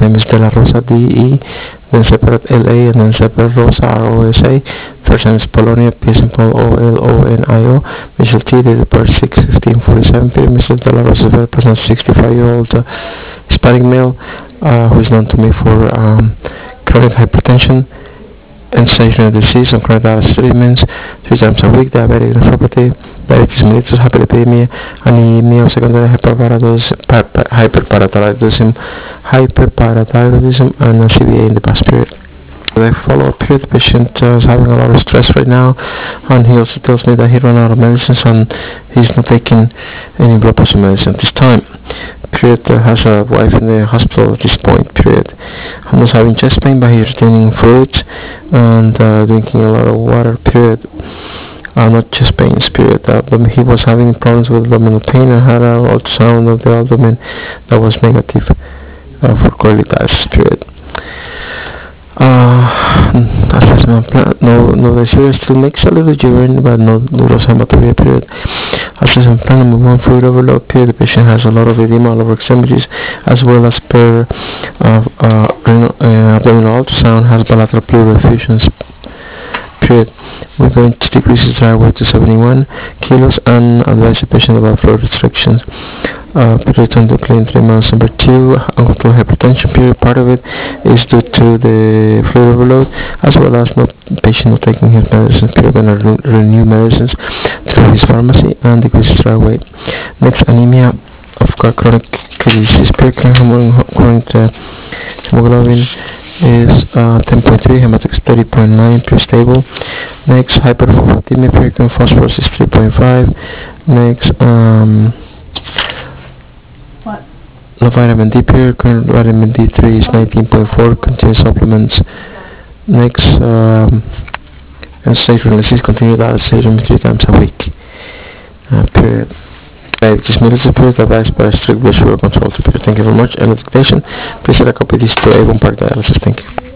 name is De La Rosa, DE, then separate LA, and then separate Rosa, ROSA. First name is Polonia, P as in Paul, OLONIO. Mr. T, date of birth 6/15/47. Period. Mr. De La Rosa, very person, 65-year-old Hispanic male, who is known to me for chronic hypertension and stationary disease on chronic dialysis treatments 3 times a week, diabetic nephropathy, diabetes mellitus, hyperlipidemia, anemia of secondary hyperparathyroidism, and CVA in the past period. The follow-up period, the patient is having a lot of stress right now, and he also tells me that he ran out of medicines and he's not taking any blood pressure medicine at this time. Period. Has a wife in the hospital at this point. Period. I'm not having chest pain, but he's retaining fluids and drinking a lot of water. Period. Not chest pains. Period. He was having problems with abdominal pain and had an ultrasound of the abdomen that was negative for colitis. Period. Assessment plan. No, the serum still makes a little urine, but no loss hematuria. Period. Assessment plan number 1, fluid overload. Period. The patient has a lot of edema all over extremities, as well as per abdominal ultrasound has bilateral pleural effusions. Period. We're going to decrease his dry weight to 71 kilos and advise the patient about fluid restrictions. Period on the clean 3 months. Number 2, uncontrolled hypertension. Period. Part of it is due to the fluid overload, as well as no patient not taking his medicines. Period. Going to renew medicines through his pharmacy and decrease his dry weight. Next, anemia of chronic kidney disease. Period. Current hemoglobin is 10.3, hematocrits 30.9, pure stable. Next, hyperphosphatemia. Period. Phosphorus is 3.5. Next, no vitamin D. Period. Current vitamin D3 is 19.4. Continuous supplements. Next, and sacral disease. Continue dialysis 3 times a week. Period. Diabetes mellitus. Period. Advised by strict blood sugar control. Period. Thank you very much. And the dictation. Please send a copy of this to Avon Park Dialysis. Thank you.